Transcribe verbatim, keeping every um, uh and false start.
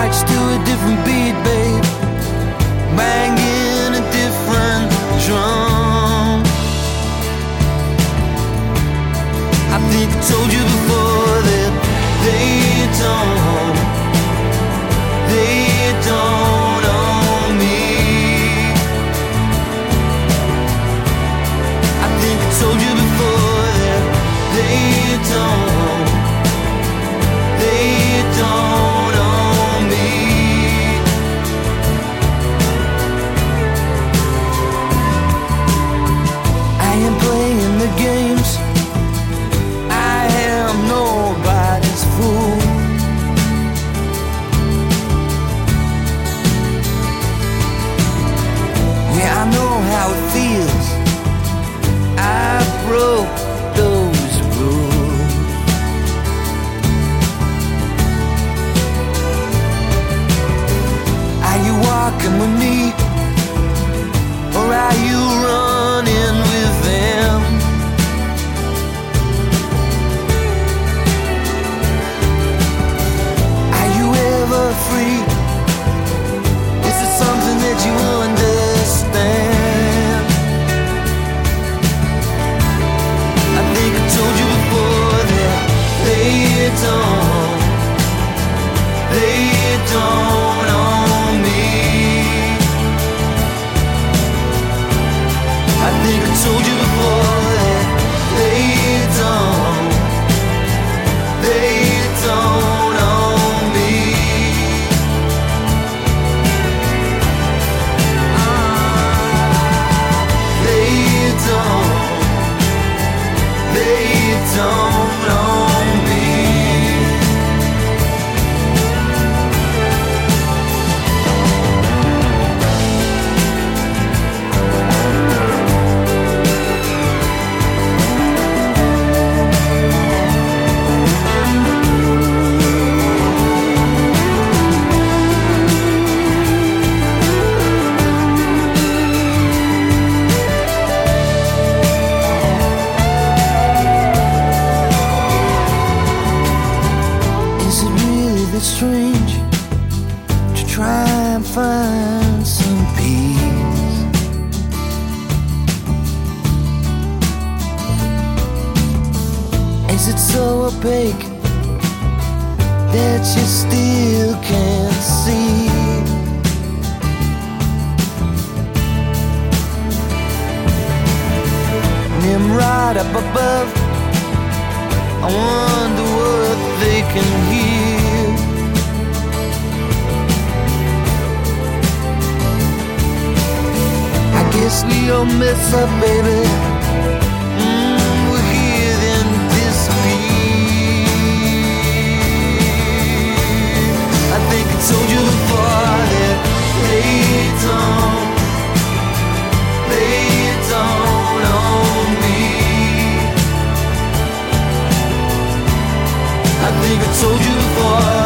march to a different beat, babe, banging a different drum. I think I told you before that they don't, they don't own me. I think I told you before that they don't, they don't own me. I am playing the games, I am nobody's fool. Yeah, I know how it feels, I broke those rules. Are you walking with me, or are you running with them? Are you ever free? Is it something that you understand? I think I told you before that they don't, they don't own me. I think I told you before that they don't, they don't own me. Ah, they don't, they don't own me. Is it really that strange to try and find some peace? Is it so opaque that you still can't see? Nimrod up above, I wonder what they can hear. I guess we all mess up, baby. Mm, we're here then disappear. I think I told you before that they don't, they don't own me. I think I told you before